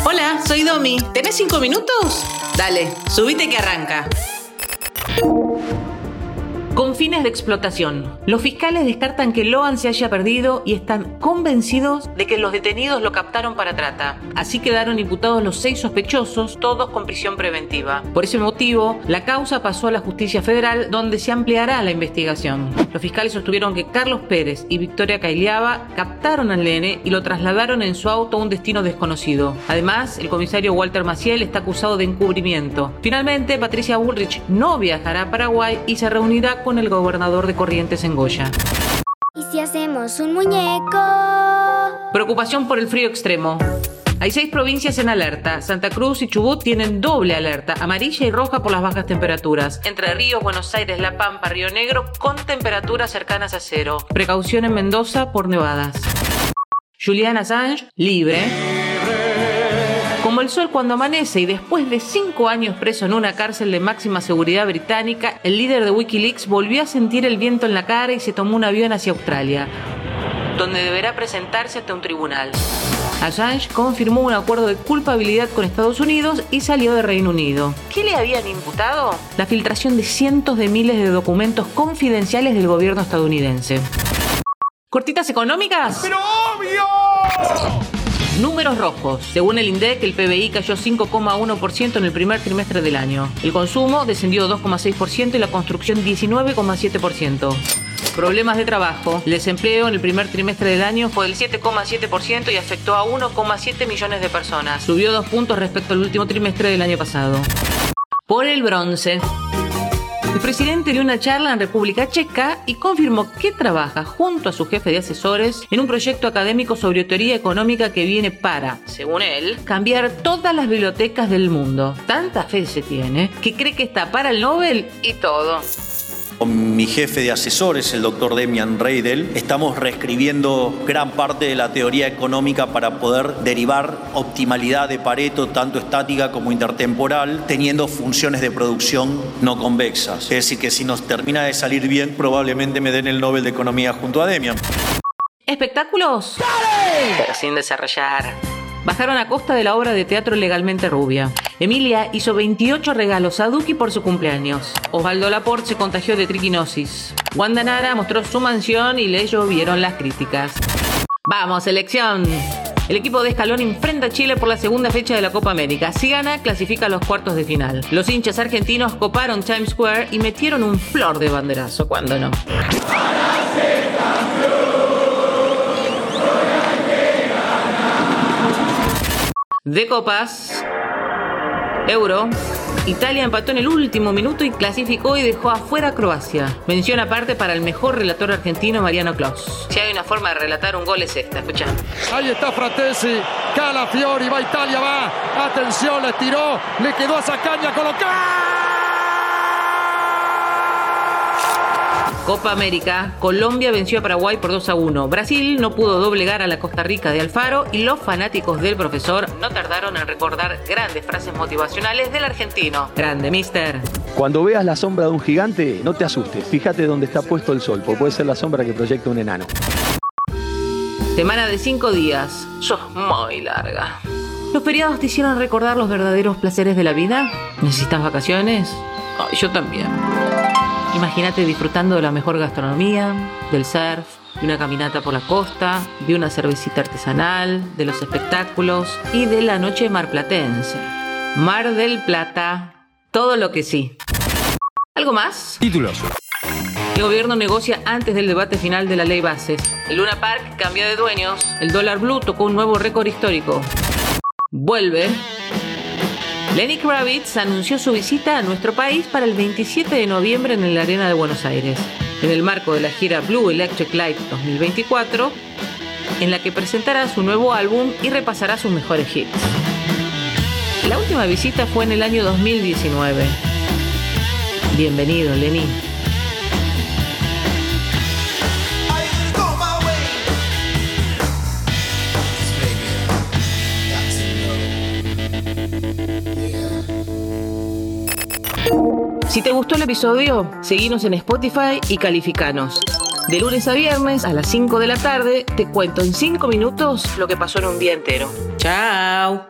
Hola, soy Domi. ¿Tenés 5 minutos? Dale, subite que arranca. Con fines de explotación. Los fiscales descartan que Lohan se haya perdido y están convencidos de que los detenidos lo captaron para trata. Así quedaron imputados los 6 sospechosos, todos con prisión preventiva. Por ese motivo, la causa pasó a la Justicia Federal, donde se ampliará la investigación. Los fiscales sostuvieron que Carlos Pérez y Victoria Cailiaba captaron al nene y lo trasladaron en su auto a un destino desconocido. Además, el comisario Walter Maciel está acusado de encubrimiento. Finalmente, Patricia Bullrich no viajará a Paraguay y se reunirá con el gobernador de Corrientes en Goya. ¿Y si hacemos un muñeco? Preocupación por el frío extremo. Hay 6 provincias en alerta. Santa Cruz y Chubut tienen doble alerta, amarilla y roja por las bajas temperaturas. Entre Ríos, Buenos Aires, La Pampa, Río Negro, con temperaturas cercanas a 0. Precaución en Mendoza por nevadas. Julian Assange, libre. Como el sol cuando amanece y después de 5 años preso en una cárcel de máxima seguridad británica, el líder de Wikileaks volvió a sentir el viento en la cara y se tomó un avión hacia Australia, donde deberá presentarse ante un tribunal. Assange confirmó un acuerdo de culpabilidad con Estados Unidos y salió de Reino Unido. ¿Qué le habían imputado? La filtración de cientos de miles de documentos confidenciales del gobierno estadounidense. ¿Cortitas económicas? ¡Pero obvio! Números rojos. Según el INDEC, el PBI cayó 5,1% en el primer trimestre del año. El consumo descendió 2,6% y la construcción 19,7%. Problemas de trabajo. El desempleo en el primer trimestre del año fue del 7,7% y afectó a 1,7 millones de personas. Subió 2 puntos respecto al último trimestre del año pasado. Por el bronce. El presidente dio una charla en República Checa y confirmó que trabaja junto a su jefe de asesores en un proyecto académico sobre teoría económica que viene para, según él, cambiar todas las bibliotecas del mundo. Tanta fe se tiene que cree que está para el Nobel y todo. Con mi jefe de asesores, el doctor Demian Reidel, estamos reescribiendo gran parte de la teoría económica para poder derivar optimalidad de Pareto, tanto estática como intertemporal, teniendo funciones de producción no convexas. Es decir, que si nos termina de salir bien, probablemente me den el Nobel de Economía junto a Demian. ¿Espectáculos? ¡Dale! Pero sin desarrollar. Bajaron a costa de la obra de teatro Legalmente Rubia. Emilia hizo 28 regalos a Duki por su cumpleaños. Osvaldo Laporte se contagió de triquinosis. Wanda Nara mostró su mansión y le llovieron las críticas. ¡Vamos, selección! El equipo de Scaloni enfrenta a Chile por la segunda fecha de la Copa América. Si gana, clasifica a los cuartos de final. Los hinchas argentinos coparon Times Square y metieron un flor de banderazo. ¿Cuándo no? De copas, Euro, Italia empató en el último minuto y clasificó y dejó afuera a Croacia. Mención aparte para el mejor relator argentino, Mariano Clos. Si hay una forma de relatar un gol es esta, escuchá. Ahí está Fratesi, Calafiori, va Italia, va. Atención, le tiró, le quedó a Zacaña, colocó. Copa América, Colombia venció a Paraguay por 2-1. Brasil no pudo doblegar a la Costa Rica de Alfaro y los fanáticos del profesor no tardaron en recordar grandes frases motivacionales del argentino. Grande, mister. Cuando veas la sombra de un gigante, no te asustes. Fíjate dónde está puesto el sol, porque puede ser la sombra que proyecta un enano. Semana de 5 días. Sos muy larga. ¿Los feriados te hicieron recordar los verdaderos placeres de la vida? ¿Necesitas vacaciones? Oh, yo también. Imagínate disfrutando de la mejor gastronomía, del surf, de una caminata por la costa, de una cervecita artesanal, de los espectáculos y de la noche marplatense. Mar del Plata, todo lo que sí. ¿Algo más? Títulos. El gobierno negocia antes del debate final de la ley bases. El Luna Park cambia de dueños. El dólar blue tocó un nuevo récord histórico. Vuelve. Lenny Kravitz anunció su visita a nuestro país para el 27 de noviembre en la Arena de Buenos Aires, en el marco de la gira Blue Electric Light 2024, en la que presentará su nuevo álbum y repasará sus mejores hits. La última visita fue en el año 2019. Bienvenido, Lenny. Si te gustó el episodio, seguinos en Spotify y calificanos. De lunes a viernes a las 5 de la tarde te cuento en 5 minutos lo que pasó en un día entero. ¡Chao!